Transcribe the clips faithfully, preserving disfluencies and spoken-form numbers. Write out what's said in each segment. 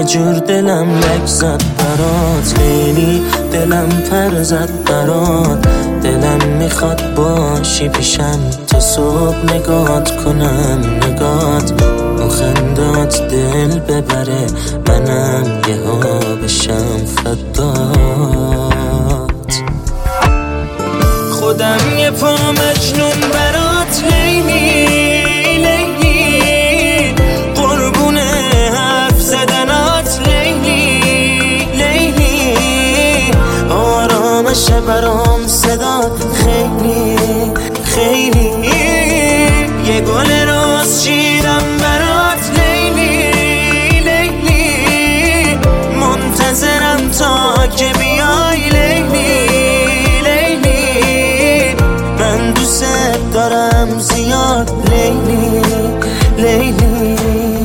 یه جور دلم لک زد برات، لیلی دلم پر زد برات. دلم میخواد باشی پیشم تا صبح نگات کنم، نگات اون خندات دل ببره، منم یه ها بشم فدات. خودم یه پا مجنون برات لیلی، لیلی قربون حرف زدنات لیلی، لیلی آرامش برام صدات خیلی خیلی. یه گل راست شیرم برات لیلی، لیلی منتظرم تا که بیای لیلی، لیلی من دوست دارم زیاد لیلی، لیلی.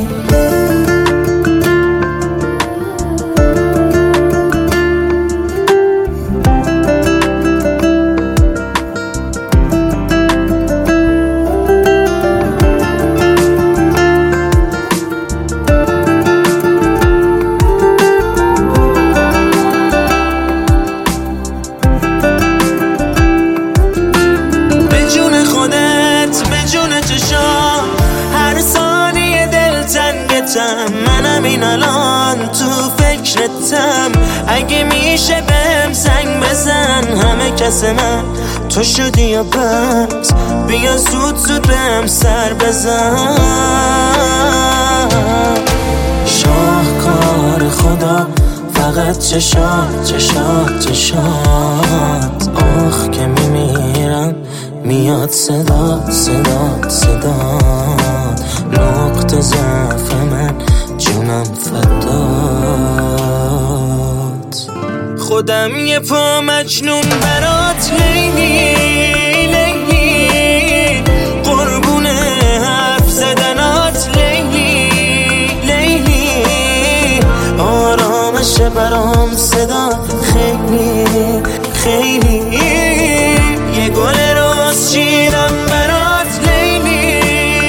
منم این الان تو فکرتم، اگه میشه بهم زنگ بزن. همه کس من تو شدی یا بس، بیا زود زود بهم سر بزن. شاهکار خدا فقط چشات چشات چشات. آخ که میمیرم میاد صدات صدات صدات. نقطه ضعف من جونم فدات. خودم یه پا مجنون برات لیلی، لیلی قربون حرف زدنات لیلی، لیلی آرامش برام صدات خیلی خیلی. یه گل راست شیرم برات لیلی،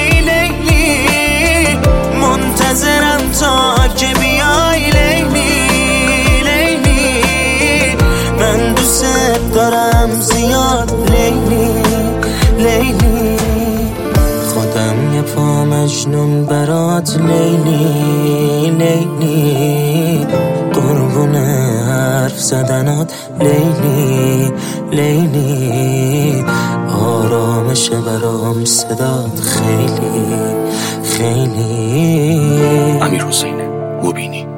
لیلی منتظرم تا که بیای لیلی، لیلی من دوست دارم زیاد لیلی، لیلی. خودم یه پا مجنون برات لیلی، لیلی قربون حرف زدنات لیلی، لیلی آرامش برام صدات خیلی خیلی. امیرحسین مبینی.